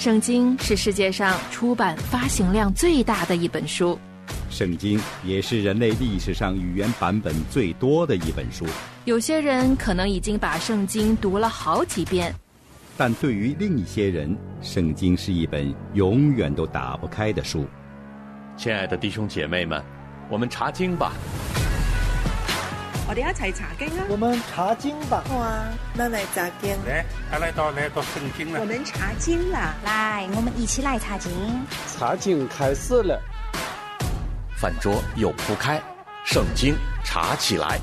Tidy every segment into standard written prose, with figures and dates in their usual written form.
圣经是世界上出版发行量最大的一本书， 圣经也是人类历史上语言版本最多的一本书。 有些人可能已经把圣经读了好几遍， 但对于另一些人，圣经是一本永远都打不开的书。 亲爱的弟兄姐妹们，我们查经吧。 我哋一齊查經啊！ 我們查經吧。 好啊，那來查經。 來到聖經了。 我們查經啦！ 來，我們一起來查經。 查經開始了。 飯桌又鋪開，聖經查起來。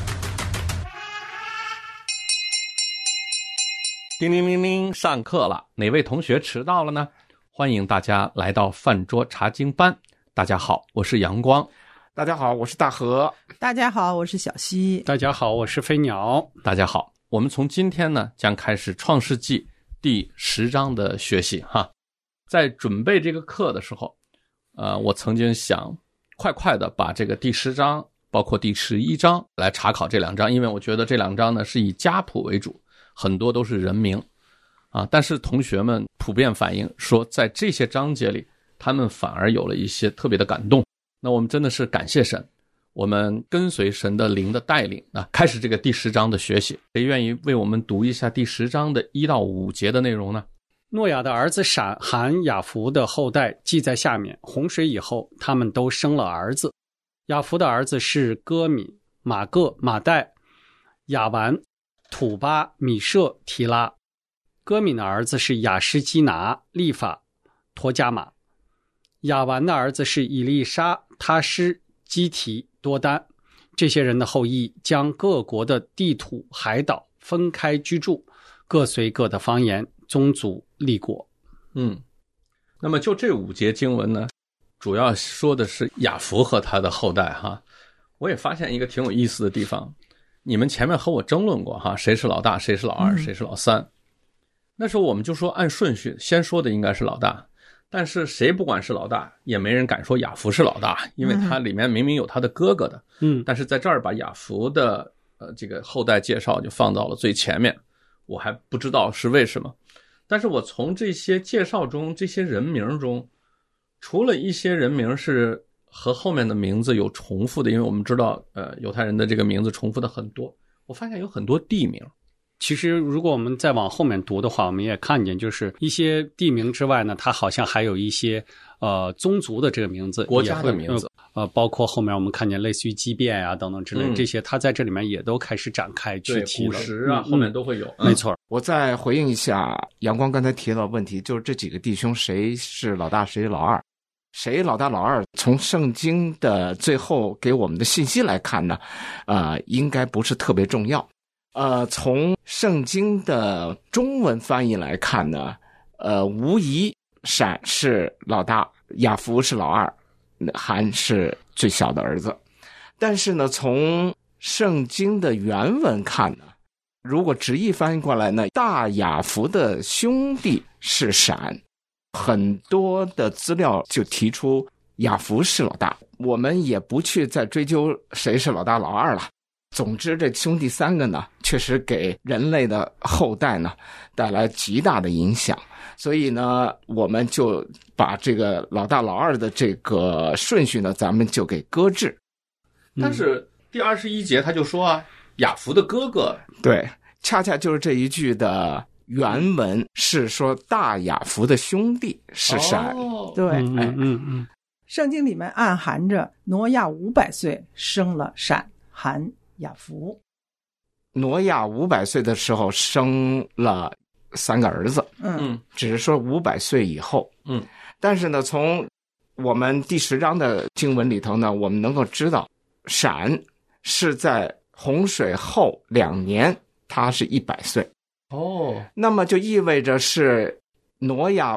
叮铃铃铃，上課了。哪位同學遲到了呢？歡迎大家來到飯桌查經班。大家好，我是陽光。 大家好，我是大河。 大家好，我是小溪。 大家好，我是飞鸟。 大家好，我们从今天呢将开始创世纪第10章的学习哈。在准备这个课的时候，我曾经想快的把这个第10章包括第11章来查考这2章，因为我觉得这2章呢是以家谱为主，很多都是人名啊。但是同学们普遍反映说，在这些章节里，他们反而有了一些特别的感动。那我们真的是感谢神，我们跟随神的灵的带领啊，开始这个第10章的学习。谁愿意为我们读一下第10章的1到5节的内容呢？ 诺亚的儿子闪、含、雅弗的后代记在下面。洪水以后，他们都生了儿子。雅弗的儿子是歌米、马各、马代、亚完、土巴、米舍、提拉。歌米的儿子是雅施基拿、利法、陀加马。亚完的儿子是以利沙、他施、基提、多丹。这些人的后裔将各国的地土海岛分开居住，各随各的方言，宗族立国。 那么就这5节经文呢，主要说的是雅弗和他的后代哈。我也发现一个挺有意思的地方，你们前面和我争论过哈，谁是老大，谁是老二，谁是老三。那时候我们就说按顺序，先说的应该是老大。但是谁不管是老大，也没人敢说雅弗是老大，因为他里面明明有他的哥哥的。但是在这儿把雅弗的这个后代介绍就放到了最前面，我还不知道是为什么。但是我从这些介绍中，这些人名中，除了一些人名是和后面的名字有重复的，因为我们知道犹太人的这个名字重复的很多，我发现有很多地名。 其实如果我们再往后面读的话，我们也看见就是一些地名之外呢，它好像还有一些宗族的这个名字， 国家的名字， 包括后面我们看见类似于畸变啊等等之类这些，它在这里面也都开始展开具体了。 古时啊，后面都会有。 没错。 我再回应一下阳光刚才提到的问题，就是这几个弟兄谁是老大，谁是老二？谁老大老二？从圣经的最后给我们的信息来看呢，应该不是特别重要。从圣经的中文翻译来看呢，无疑闪是老大，雅弗是老二，含是最小的儿子。但是呢，从圣经的原文看呢，如果直译翻译过来呢，大雅弗的兄弟是闪，很多的资料就提出雅弗是老大，我们也不去再追究谁是老大老二了。总之这兄弟3个呢，确实给人类的后代呢带来极大的影响，所以呢我们就把这个老大老二的这个顺序呢咱们就给搁置。 但是第21节他就说啊，雅弗的哥哥。 对，恰恰就是这一句的原文是说大雅弗的兄弟是闪。 对，圣经里面暗含着挪亚500岁生了闪、含、雅弗。 挪亚500岁的时候生了3个儿子，只是说500岁以后，但是呢，从我们第10章的经文里头呢，我们能够知道，闪是在洪水后2年，他是100岁。那么就意味着是挪亚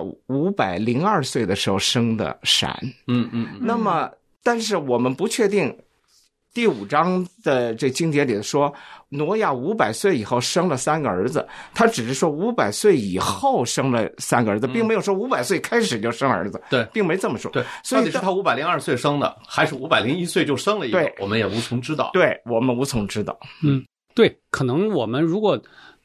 502岁的时候生的闪。那么，但是我们不确定。第5章的这经节里说，挪亚500岁以后生了3个儿子，他只是说500岁以后生了3个儿子，并没有说500岁开始就生儿子， 对， 并没这么说。 对，到底是他502岁生的，还是501岁就生了一个？我们也无从知道。 对，我们无从知道。 对，可能我们如果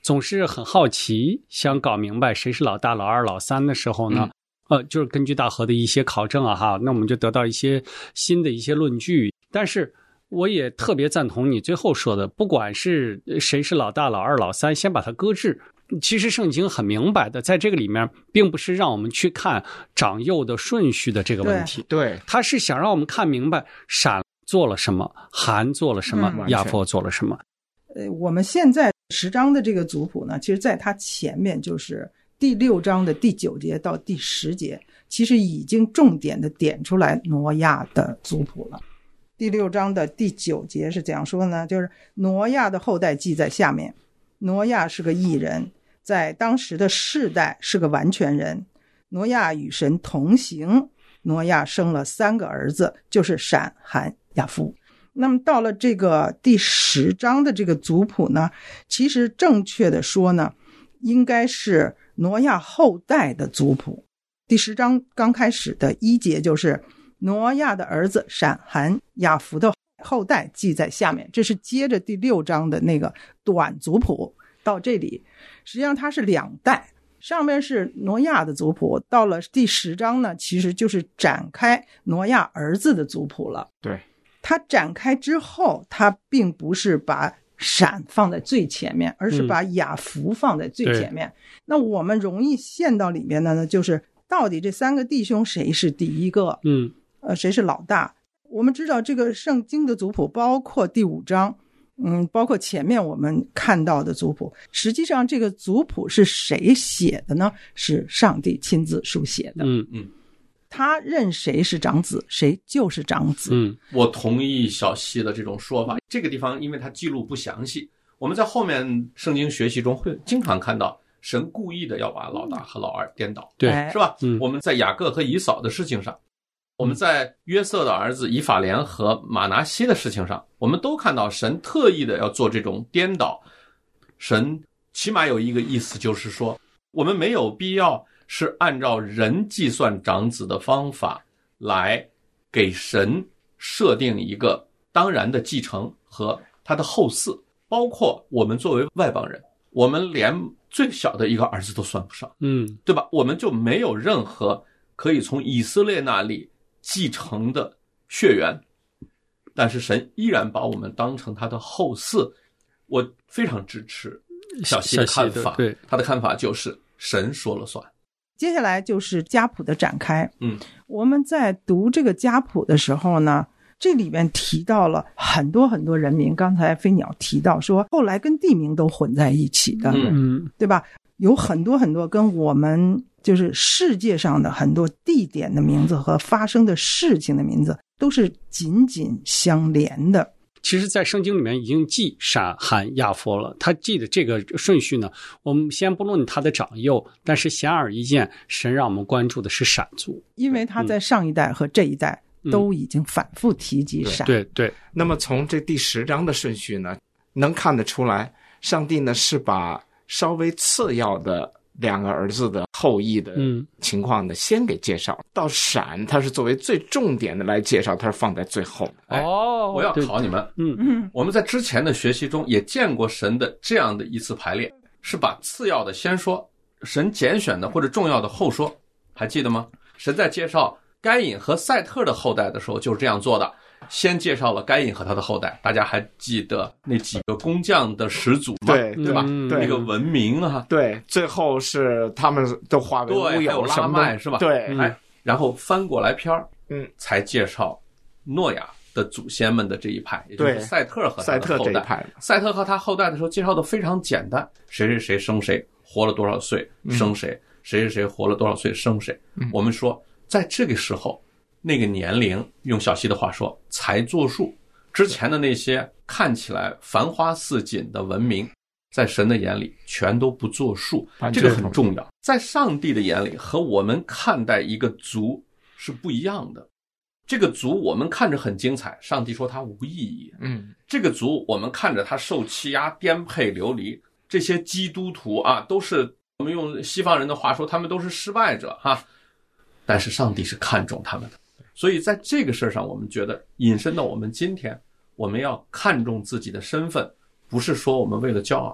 总是很好奇，想搞明白谁是老大、老二、老三的时候呢，就是根据大河的一些考证啊，那我们就得到一些新的一些论据。但是我也特别赞同你最后说的，不管是谁是老大、老二、老三，先把它搁置。其实圣经很明白的，在这个里面并不是让我们去看长幼的顺序的这个问题， 对， 他是想让我们看明白闪做了什么，韩做了什么，亚佛做了什么。 我们现在10章的这个族谱呢，其实在它前面就是第6章的第9节到第10节，其实已经重点的点出来挪亚的族谱了。第6章的第9节是怎样说呢？就是挪亚的后代记在下面，挪亚是个义人，在当时的世代是个完全人。挪亚与神同行，挪亚生了3个儿子，就是闪、含、亚夫。那么到了这个第10章的这个族谱呢，其实正确的说呢，应该是挪亚后代的族谱。第10章刚开始的1节就是挪亚的儿子闪、含、亚夫的后代记在下面，这是接着第6章的那个短族谱到这里，实际上它是2代，上面是挪亚的族谱，到了第10章呢，其实就是展开挪亚儿子的族谱了。 对， 它展开之后，它并不是把闪放在最前面，而是把亚夫放在最前面。那我们容易陷到里面的呢，就是到底这3个弟兄谁是第一个？谁是老大？我们知道这个圣经的族谱包括第5章，包括前面我们看到的族谱，实际上这个族谱是谁写的呢？是上帝亲自书写的。他认谁是长子，谁就是长子。 我同意小西的这种说法。这个地方因为它记录不详细，我们在后面圣经学习中会经常看到神故意的要把老大和老二颠倒， 对， 是吧？我们在雅各和以扫的事情上，我们在约瑟的儿子以法莲和马拿西的事情上，我们都看到神特意的要做这种颠倒。神起码有一个意思，就是说我们没有必要是按照人计算长子的方法来给神设定一个当然的继承和他的后嗣，包括我们作为外邦人，我们连最小的一个儿子都算不上，对吧？我们就没有任何可以从以色列那里继承的血缘，但是神依然把我们当成他的后嗣。我非常支持小西的看法， 对， 他的看法就是神说了算。 接下来就是家谱的展开。我们在读这个家谱的时候呢，这里面提到了很多很多人名，刚才飞鸟提到说后来跟地名都混在一起的，对吧？有很多很多跟我们就是世界上的很多地点的名字和发生的事情的名字都是紧紧相连的。 其实在圣经里面已经记闪、含、亚佛了，他记的这个顺序呢，我们先不论他的长幼，但是显而易见，神让我们关注的是闪族， 因为他在上一代和这一代都已经反复提及闪。 对。 那么从这第10章的顺序呢，能看得出来，上帝呢是把稍微次要的2个儿子的后裔的情况呢先给介绍，到闪他是作为最重点的来介绍，他是放在最后。 我要考你们，我们在之前的学习中也见过神的这样的一次排列，是把次要的先说，神拣选的或者重要的后说，还记得吗？神在介绍该隐和赛特的后代的时候就是这样做的，先介绍了该隐和他的后代，大家还记得那几个工匠的始祖吗？ 对吧？那个文明啊， 对，最后是他们都化为乌有， 还有拉麦是吧？ 对， 然后翻过来篇才介绍诺亚的祖先们的这一派，也就是赛特和他的后代。赛特和他后代的时候介绍的非常简单，谁谁谁生谁，活了多少岁生谁，谁谁谁活了多少岁生谁。我们说在这个时候那个年龄，用小西的话说才作数，之前的那些看起来繁花似锦的文明，在神的眼里全都不作数，这个很重要。在上帝的眼里和我们看待一个族是不一样的。这个族我们看着很精彩，上帝说它无意义。这个族我们看着它受欺压、颠沛流离，这些基督徒啊，都是我们用西方人的话说，他们都是失败者哈。但是上帝是看重他们的，所以在这个事上，我们觉得引申到我们今天，我们要看重自己的身份，不是说我们为了骄傲，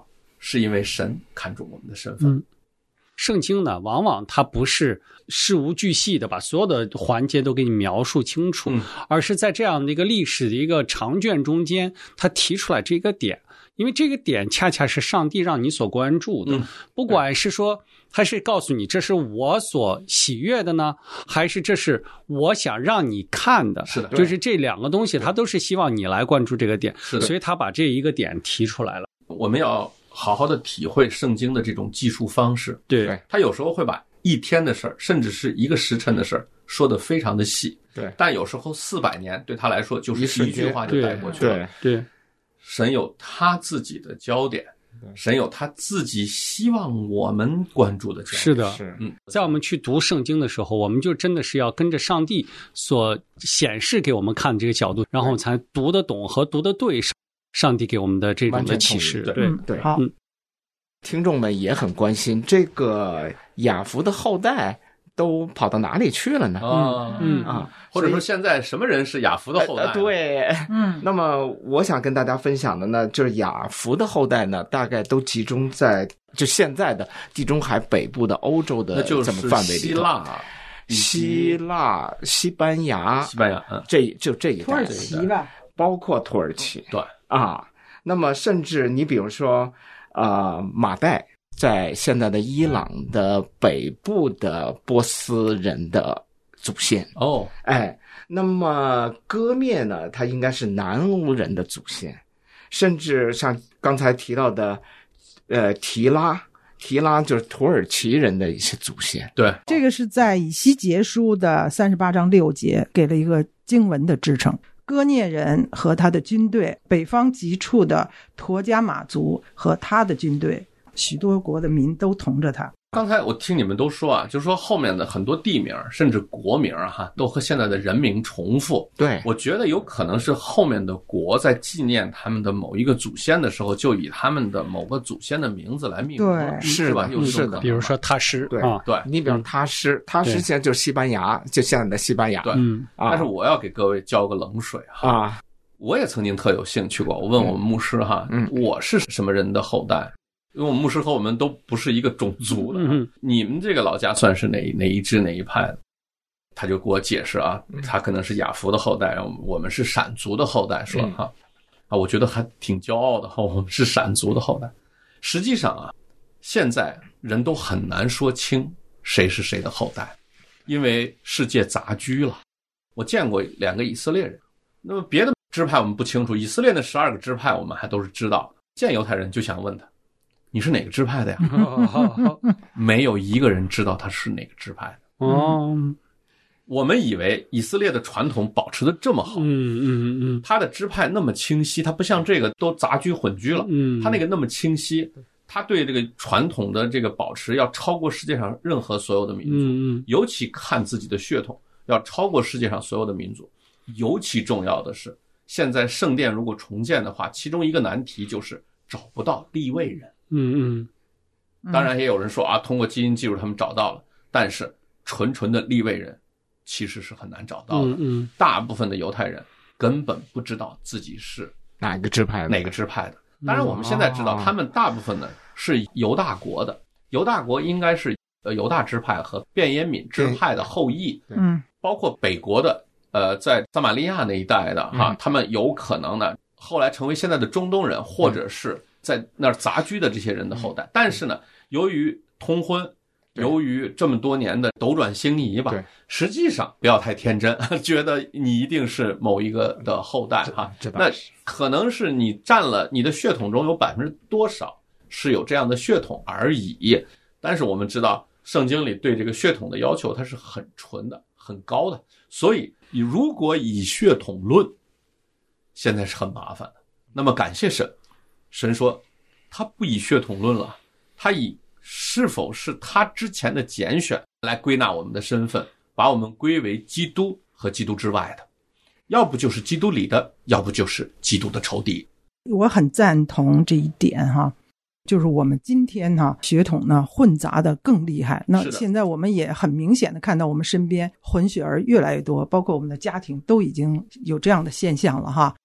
是因为神看重我们的身份。 圣经呢，往往它不是事无巨细的把所有的环节都给你描述清楚，而是在这样的一个历史的一个长卷中间，它提出来这个点，因为这个点恰恰是上帝让你所关注的，不管是说他是告诉你这是我所喜悦的呢，还是这是我想让你看的， 是的， 就是这两个东西他都是希望你来关注这个点， 是的， 所以他把这一个点提出来了。 我们要好好的体会圣经的这种记述方式， 对， 他有时候会把一天的事儿，甚至是一个时辰的事儿说得非常的细， 对， 但有时候400年对他来说就是一句话就带过去了， 对， 神有他自己的焦点，神有他自己希望我们关注的焦点。 是的，在我们去读圣经的时候，我们就真的是要跟着上帝所显示给我们看的这个角度，然后才读得懂和读得对上帝给我们的这种的启示。 对，好。听众们也很关心，这个雅弗的后代都跑到哪里去了呢？ 或者说现在什么人是雅弗的后代？ 对，那么我想跟大家分享的呢，就是雅弗的后代呢，大概都集中在就现在的地中海北部的欧洲的这么范围里头。希腊、西班牙，这一带， 土耳其吧， 包括土耳其， 对啊。那么甚至你比如说，马代在现在的伊朗的北部的波斯人的祖先哦， 那么哥灭呢，他应该是南欧人的祖先，甚至像刚才提到的，提拉就是土耳其人的一些祖先。 对， 这个是在以西结书的38章6节给了一个经文的支撑。哥涅人和他的军队，北方极处的陀加马族和他的军队，许多国的民都同着他。 刚才我听你们都说啊，就是说后面的很多地名甚至国名都和现在的人名重复。 对， 我觉得有可能是后面的国在纪念他们的某一个祖先的时候，就以他们的某个祖先的名字来命名。 对， 是吧？ 是的， 比如说他施， 对，你比如他施现在就是西班牙，就现在的西班牙。 对，但是我要给各位浇个冷水啊！我也曾经特有兴趣过，我问我们牧师我是什么人的后代？因为我们牧师和我们都不是一个种族的，你们这个老家算是哪一支哪一派的？他就给我解释他可能是雅弗的后代，我们是闪族的后代，说我觉得还挺骄傲的我们是闪族的后代。实际上现在人都很难说清谁是谁的后代，因为世界杂居了。我见过2个以色列人，那么别的支派我们不清楚，以色列的12个支派我们还都是知道的。见犹太人就想问他，你是哪个支派的呀？没有一个人知道他是哪个支派的。我们以为以色列的传统保持得这么好，他的支派那么清晰，他不像这个都杂居混居了，他那个那么清晰，他对这个传统的这个保持要超过世界上任何所有的民族，尤其看自己的血统要超过世界上所有的民族。尤其重要的是，现在圣殿如果重建的话，其中一个难题就是找不到利未人。当然也有人说通过基因技术他们找到了，但是纯的利未人其实是很难找到的。大部分的犹太人根本不知道自己是哪个支派的。当然我们现在知道他们大部分呢是犹大国的，犹大国应该是犹大支派和便雅悯支派的后裔，包括北国的在撒玛利亚那一带的他们有可能呢后来成为现在的中东人，或者是在那儿杂居的这些人的后代。但是呢，由于通婚，由于这么多年的斗转星移吧，实际上不要太天真，觉得你一定是某一个的后代那可能是你占了你的血统中有多少是有这样的血统而已。但是我们知道圣经里对这个血统的要求它是很纯的很高的，所以你如果以血统论现在是很麻烦的。那么感谢神说他不以血统论了，他以是否是他之前的拣选来归纳我们的身份，把我们归为基督和基督之外的，要不就是基督里的，要不就是基督的仇敌。 我很赞同这一点就是我们今天血统呢混杂的更厉害。那现在我们也很明显的看到我们身边混血儿越来越多，包括我们的家庭都已经有这样的现象了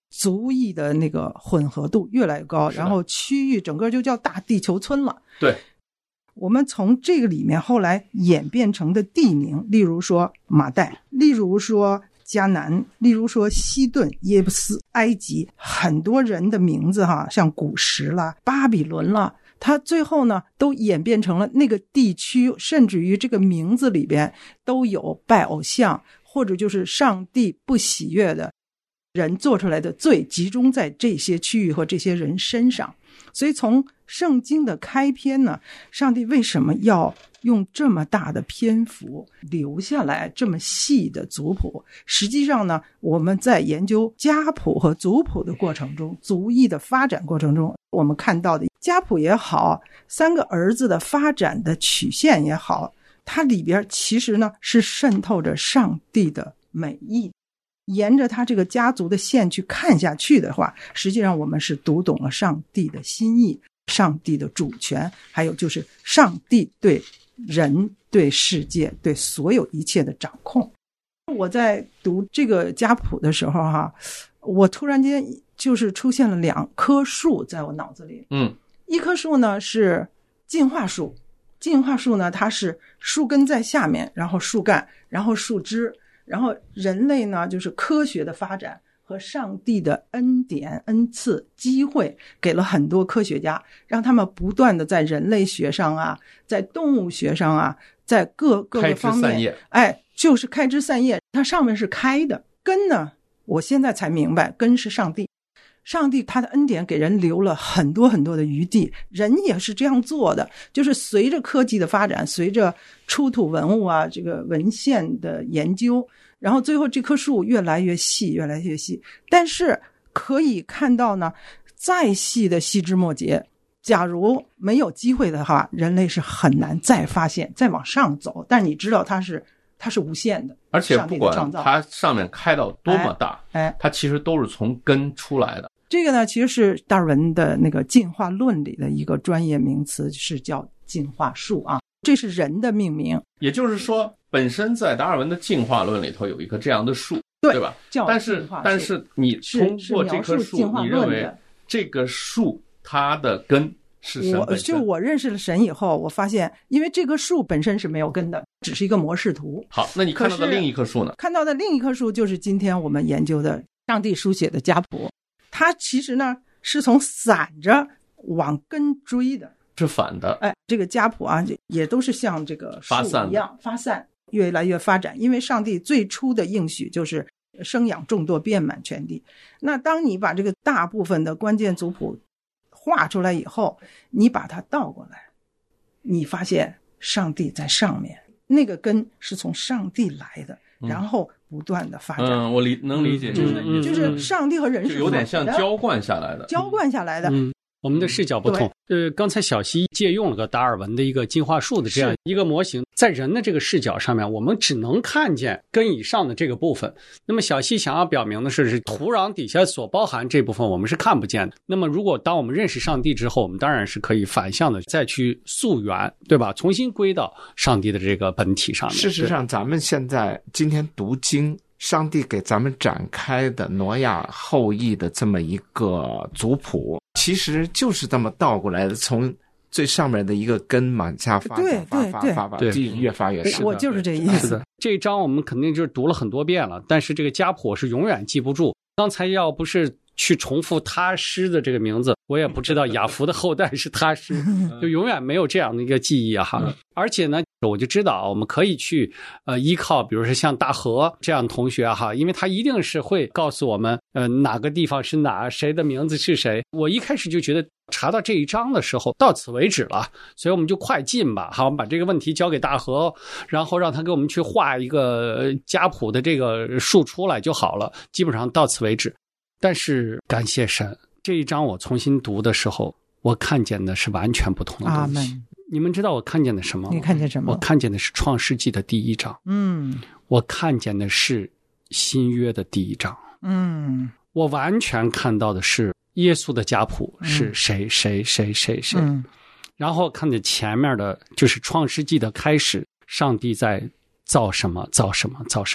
族裔的那个混合度越来越高，然后区域整个就叫大地球村了。 对， 我们从这个里面后来演变成的地名，例如说马代，例如说迦南，例如说西顿、耶布斯、埃及，很多人的名字像古时啦、巴比伦啦，它最后呢都演变成了那个地区，甚至于这个名字里边都有拜偶像，或者就是上帝不喜悦的人做出来的罪集中在这些区域和这些人身上。所以从圣经的开篇呢，上帝为什么要用这么大的篇幅留下来这么细的族谱？实际上呢，我们在研究家谱和族谱的过程中，族裔的发展过程中，我们看到的家谱也好，三个儿子的发展的曲线也好，它里边其实呢是渗透着上帝的美意。沿着他这个家族的线去看下去的话，实际上我们是读懂了上帝的心意，上帝的主权，还有就是上帝对人、对世界、对所有一切的掌控。我在读这个家谱的时候我突然间就是出现了2棵树在我脑子里。一棵树呢是进化树，进化树呢它是树根在下面，然后树干，然后树枝，然后人类呢就是科学的发展和上帝的恩典、恩赐、机会，给了很多科学家，让他们不断的在人类学上在动物学上在各个方面就是开枝散叶，它上面是开的。根呢，我现在才明白，根是上帝。上帝他的恩典给人留了很多很多的余地，人也是这样做的，就是随着科技的发展，随着出土文物这个文献的研究，然后最后这棵树越来越细，越来越细。但是可以看到呢，再细的细枝末节，假如没有机会的话，人类是很难再发现再往上走。但你知道它是无限的， 而且不管它上面开到多么大，它其实都是从根出来的。 这个呢，其实是达尔文的那个进化论里的一个专业名词，是叫进化树这是人的命名。 也就是说，本身在达尔文的进化论里头有一棵这样的树，对吧？但是你通过这棵树，你认为这个树它的根是神本身？ 我认识了神以后，我发现，因为这棵树本身是没有根的，只是一个模式图。 好，那你看到的另一棵树呢？ 看到的另一棵树就是今天我们研究的上帝书写的家谱。它其实呢是从散着往根追的， 是反的。 这个家谱也都是像这个树一样发散，越来越发展。因为上帝最初的应许就是生养众多，遍满全地。那当你把这个大部分的关键族谱画出来以后，你把它倒过来，你发现上帝在上面，那个根是从上帝来的，然后不断的发展。 我能理解您的意思， 就是上帝和人是就有点像浇灌下来的， 我们的视角不同。刚才小溪借用了个达尔文的一个进化树的这样一个模型，在人的这个视角上面，我们只能看见根以上的这个部分。那么小溪想要表明的是土壤底下所包含这部分我们是看不见的。那么如果当我们认识上帝之后，我们当然是可以反向的再去溯源，对吧？重新归到上帝的这个本体上面。 事实上，咱们今天读经，上帝给咱们展开的挪亚后裔的这么一个族谱，其实就是这么倒过来的，从最上面的一个根往下发，越发越深。 我就是这意思。 这一章我们肯定就是读了很多遍了，但是这个家谱是永远记不住。刚才要不是去重复他施的这个名字，我也不知道雅弗的后代是他施，就永远没有这样的一个记忆而且呢，我就知道我们可以去依靠比如说像大河这样的同学因为他一定是会告诉我们哪个地方是哪，谁的名字是谁。我一开始就觉得查到这一章的时候到此为止了，所以我们就快进吧。好，我们把这个问题交给大河，然后让他给我们去画一个家谱的这个树出来就好了，基本上到此为止。但是感谢神，这一章我重新读的时候，我看见的是完全不同的东西。你们知道我看见的什么吗？ 你看见什么？ 我看见的是创世纪的第1章。我看见的是新约的第1章。我完全看到的是耶稣的家谱是谁谁谁谁谁。然后看见前面的就是创世纪的开始，上帝在造什么造什么造什么。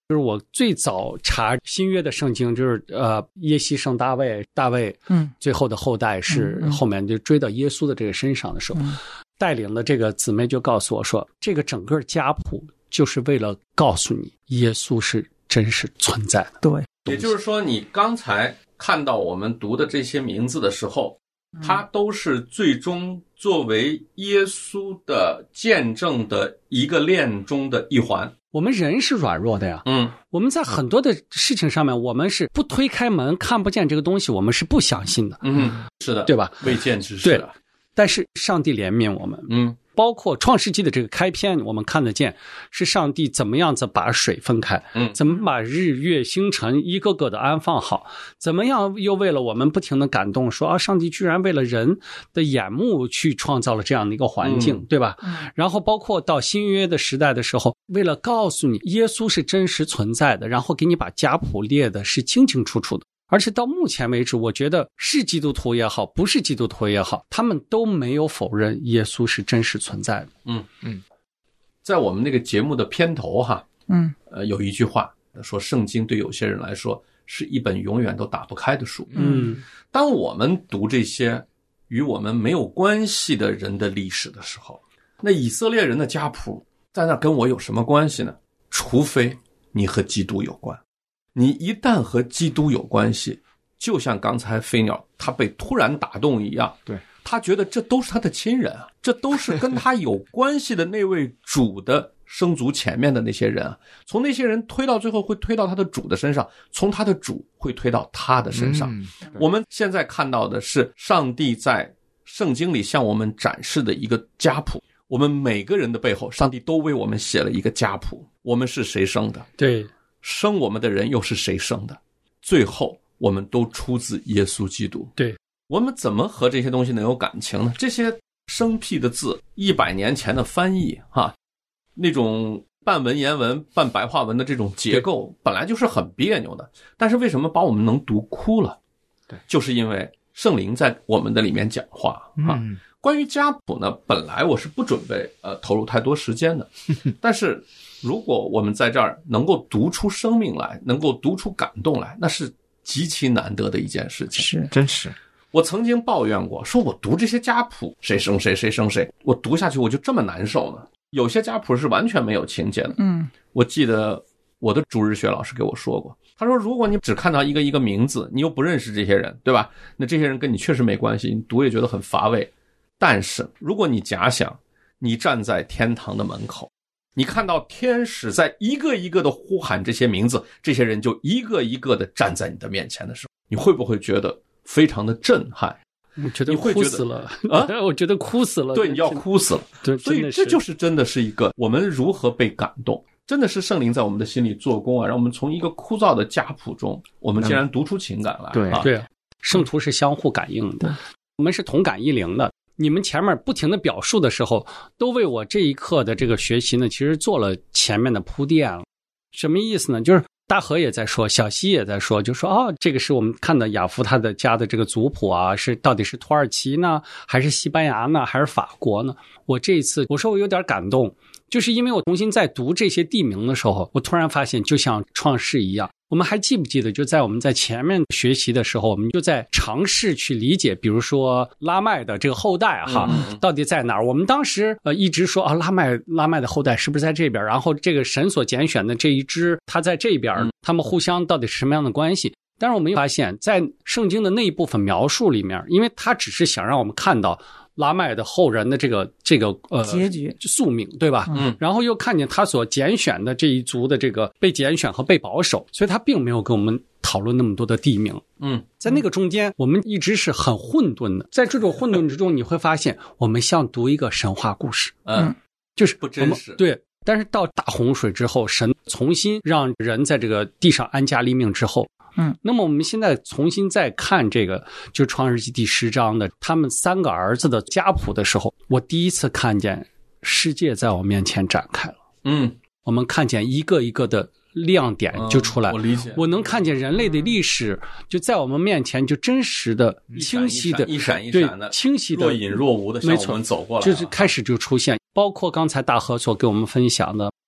就是我最早查新约的圣经，就是耶西生大卫最后的后代是后面就追到耶稣的这个身上的时候，带领的这个姊妹就告诉我说，这个整个家谱就是为了告诉你耶稣是真实存在的。 对， 也就是说你刚才看到我们读的这些名字的时候，它都是最终作为耶稣的见证的一个链中的一环。 我们人是软弱的呀，我们在很多的事情上面，我们是不推开门看不见这个东西，我们是不相信的， 是的， 对吧？ 未见之事。 对，但是上帝怜悯我们，包括创世纪的这个开篇，我们看得见是上帝怎么样子把水分开，怎么把日月星辰一个个的安放好，怎么样又为了我们不停的感动说啊，上帝居然为了人的眼目去创造了这样的一个环境，对吧？然后包括到新约的时代的时候，为了告诉你耶稣是真实存在的，然后给你把家谱列的是清清楚楚的。而且到目前为止，我觉得是基督徒也好，不是基督徒也好，他们都没有否认耶稣是真实存在的。 在我们那个节目的片头哈，有一句话说，圣经对有些人来说是一本永远都打不开的书。当我们读这些与我们没有关系的人的历史的时候，那以色列人的家谱在那跟我有什么关系呢？除非你和基督有关。你一旦和基督有关系，就像刚才飞鸟他被突然打动一样， 对， 他觉得这都是他的亲人啊，这都是跟他有关系的那位主的生族前面的那些人啊，从那些人推到最后会推到他的主的身上，从他的主会推到他的身上。我们现在看到的是上帝在圣经里向我们展示的一个家谱，我们每个人的背后，上帝都为我们写了一个家谱，我们是谁生的， 对， 生我们的人又是谁生的，最后我们都出自耶稣基督。 对， 我们怎么和这些东西能有感情呢？这些生僻的字，100年前的翻译那种半文言文半白话文的这种结构本来就是很别扭的，但是为什么把我们能读哭了？ 对， 就是因为圣灵在我们的里面讲话关于家谱呢，本来我是不准备投入太多时间的，但是如果我们在这儿能够读出生命来，能够读出感动来，那是极其难得的一件事情。 是， 真是。 我曾经抱怨过，说我读这些家谱，谁生谁，谁生谁，我读下去我就这么难受呢。有些家谱是完全没有情节的。我记得我的主日学老师给我说过，他说如果你只看到一个一个名字，你又不认识这些人，对吧？那这些人跟你确实没关系，你读也觉得很乏味。但是如果你假想你站在天堂的门口，你看到天使在一个一个的呼喊这些名字，这些人就一个一个的站在你的面前的时候，你会不会觉得非常的震撼？ 我觉得哭死了我觉得哭死了。 对，你要哭死了。 对， 所以这就是真的是一个我们如何被感动，真的是圣灵在我们的心里做工啊，让我们从一个枯燥的家谱中，我们竟然读出情感来。 对，圣徒是相互感应的，我们是同感异灵的。你们前面不停的表述的时候，都为我这一课的这个学习呢，其实做了前面的铺垫了。什么意思呢？就是大河也在说，小西也在说，就说这个是我们看的雅夫他的家的这个族谱啊，是到底是土耳其呢，还是西班牙呢，还是法国呢？我这一次我说我有点感动，就是因为我重新在读这些地名的时候，我突然发现就像创世一样。我们还记不记得，就在我们在前面学习的时候，我们就在尝试去理解，比如说拉麦的这个后代到底在哪儿？我们当时一直说拉麦的后代是不是在这边？然后这个神所拣选的这一支，他在这边，他们互相到底是什么样的关系？但是我们发现，在圣经的那一部分描述里面，因为他只是想让我们看到拉麦的后人的这个结局宿命，对吧？然后又看见他所拣选的这一族的这个被拣选和被保守，所以他并没有跟我们讨论那么多的地名。在那个中间，我们一直是很混沌的。在这种混沌之中，你会发现我们像读一个神话故事，就是不真实。 对。但是到大洪水之后，神重新让人在这个地上安家立命之后，那么我们现在重新再看这个就创世纪第10章的他们3个儿子的家谱的时候，我第一次看见世界在我面前展开了。我们看见一个一个的亮点就出来， 我理解， 我能看见人类的历史就在我们面前就真实的清晰的一闪一闪的清晰的若隐若无的向我们走过来， 就是开始就出现。包括刚才大河所给我们分享的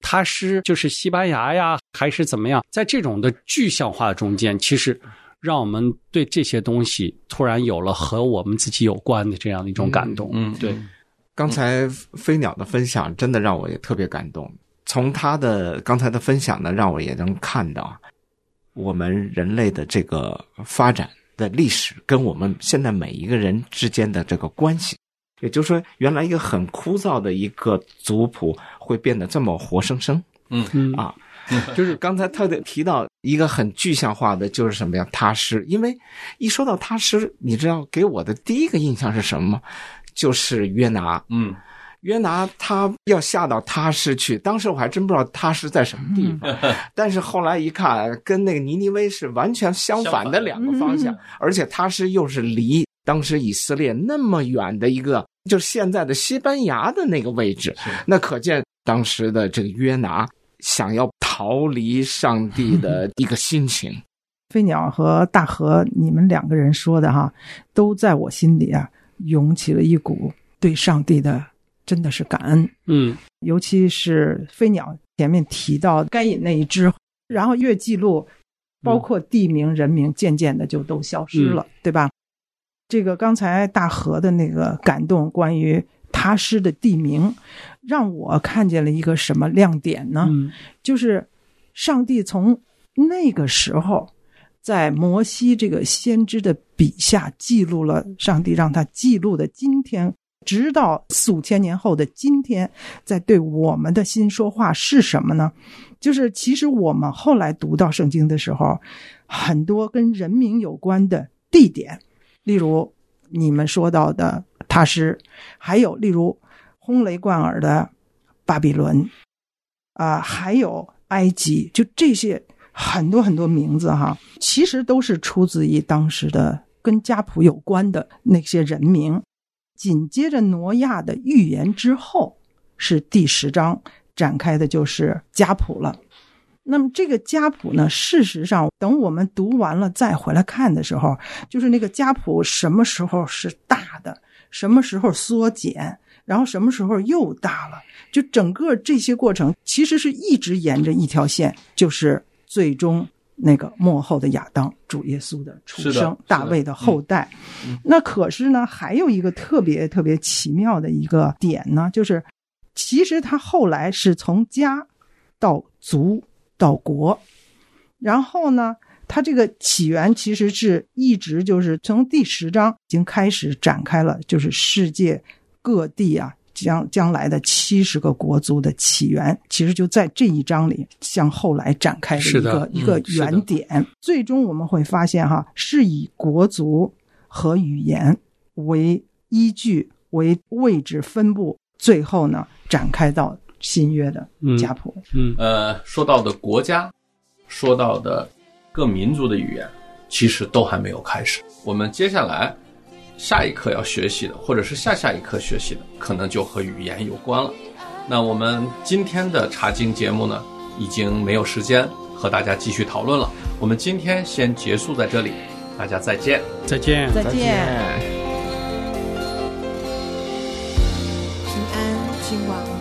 他是就是西班牙呀，还是怎么样？在这种的具象化中间，其实让我们对这些东西突然有了和我们自己有关的这样的一种感动。 对。刚才飞鸟的分享真的让我也特别感动。从他的刚才的分享呢，让我也能看到我们人类的这个发展的历史跟我们现在每一个人之间的这个关系。也就是说，原来一个很枯燥的一个族谱会变得这么活生生。就是刚才特别提到一个很具象化的，就是什么呀？他诗。因为一说到他诗，你知道给我的第一个印象是什么吗？就是约拿。约拿他要下到他施去，当时我还真不知道他施在什么地方，但是后来一看，跟那个尼尼微是完全相反的两个方向，而且他施又是离当时以色列那么远的一个，就是现在的西班牙的那个位置，那可见当时的这个约拿想要逃离上帝的一个心情。 飞鸟和大河，你们两个人说的哈，都在我心里啊涌起了一股对上帝的真的是感恩。尤其是飞鸟前面提到该隐那一支，然后越记录包括地名人名渐渐的就都消失了，对吧？这个刚才大河的那个感动关于他施的地名，让我看见了一个什么亮点呢？就是上帝从那个时候在摩西这个先知的笔下记录了上帝让他记录的今天，直到4、5千年后的今天，在对我们的心说话是什么呢？就是其实我们后来读到圣经的时候，很多跟人名有关的地点，例如你们说到的他施，还有例如轰雷贯耳的巴比伦还有埃及，就这些很多很多名字哈，其实都是出自于当时的跟家谱有关的那些人名。紧接着挪亚的预言之后，是第10章展开的就是家谱了。那么这个家谱呢，事实上等我们读完了再回来看的时候，就是那个家谱什么时候是大的，什么时候缩减，然后什么时候又大了，就整个这些过程其实是一直沿着一条线，就是最终那个末后的亚当，主耶稣的出生，大卫的后代。那可是呢，还有一个特别特别奇妙的一个点呢，就是其实他后来是从家到族到国，然后呢他这个起源其实是一直就是从第10章已经开始展开了，就是世界各地将来的70个国族的起源，其实就在这一章里向后来展开的一个原点。最终我们会发现是以国族和语言为依据为位置分布，最后呢展开到新约的家谱。 说到的国家，说到的各民族的语言，其实都还没有开始。我们接下来下一课要学习的，或者是下一课学习的，可能就和语言有关了。那我们今天的查经节目呢，已经没有时间和大家继续讨论了，我们今天先结束在这里，大家再见。 再见。 再见。 平安君王。